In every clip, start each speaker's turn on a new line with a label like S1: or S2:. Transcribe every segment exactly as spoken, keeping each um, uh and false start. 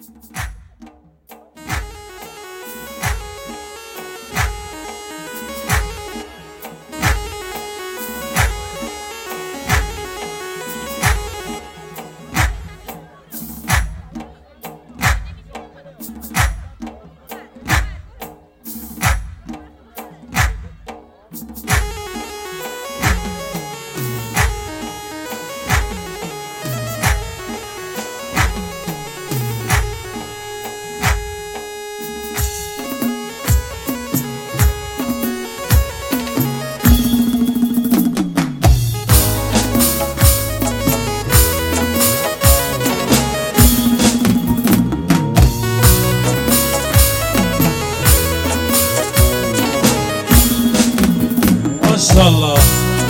S1: ماشاءالله.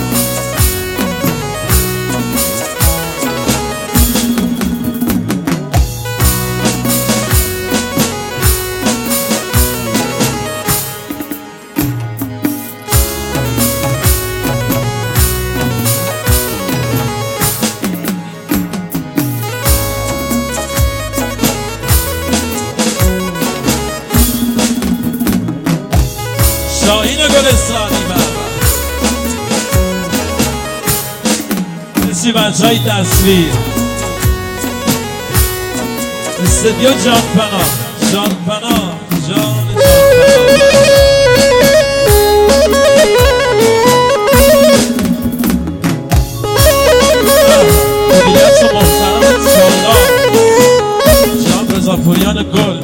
S1: شاهین گلستانی مرسی بچه های تصویر استدیو جانپنا جانپنا جان جانپنا مدیریت محترم سالار جان رضا پوریان گل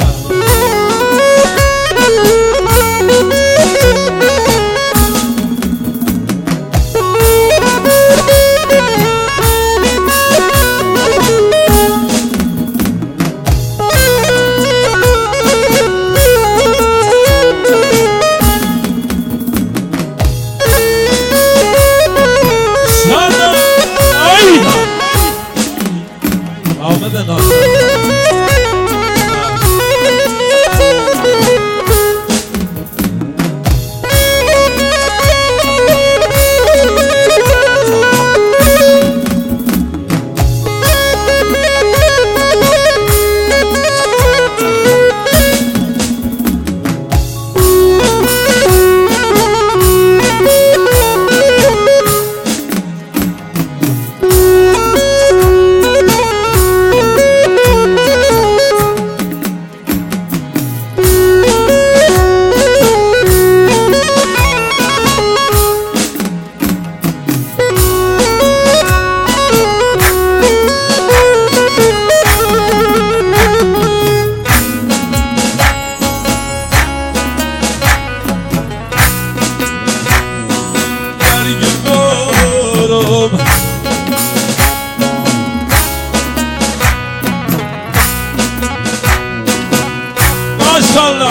S1: آمده ناصر ماشاءالله.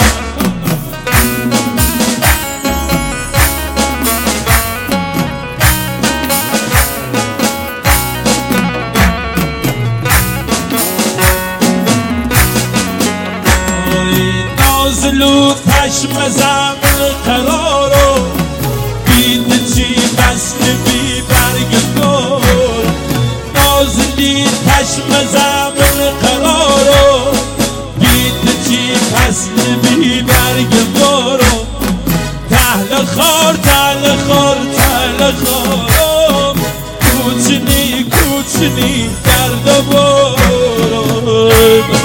S1: نازلو پشم زمین قرارو بید چی بست بی برگ گل نازلی پشم زمین قرارو بید چی بست بی برگ بارو تهل خار تهل خار تهل خارم کوچنی کوچنی درد بارم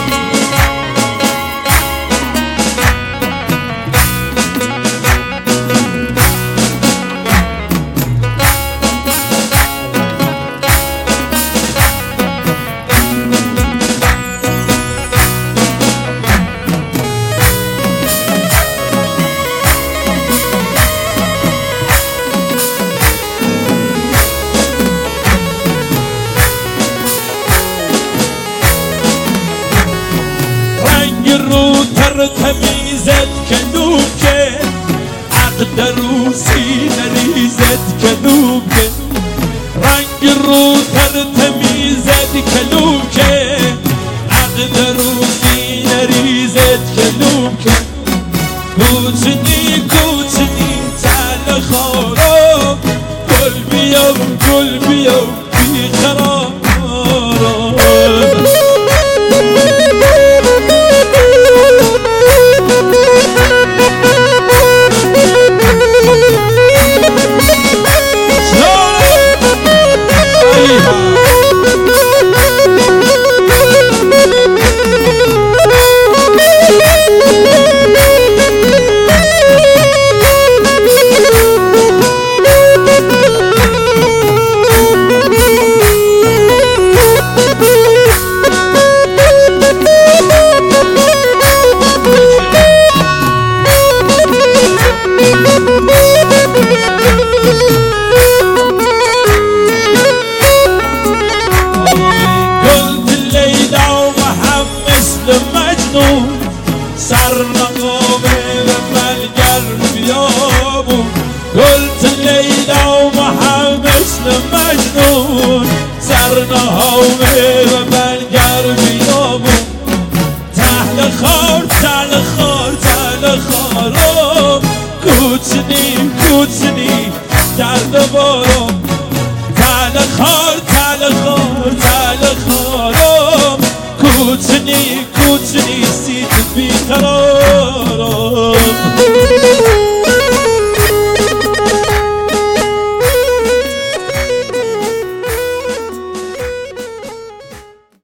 S1: رو تر تمیزت کنوم که عقد روسی نریزت کنوم که رنگ رو تر تمیزت کنوم